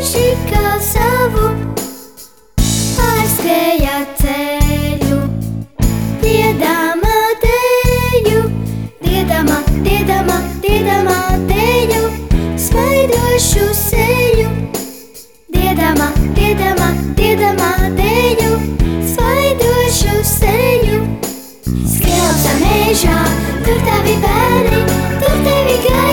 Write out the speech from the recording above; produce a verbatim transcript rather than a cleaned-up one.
svaidoši kā savu pārskrēja ceļu. Diedama teju, diedama, diedama, diedama teju, svaidošu seju. Diedama, diedama, diedama teju, svaidošu seju. Skrielsa mežā, tur tavi bērni, tur tevi gāja.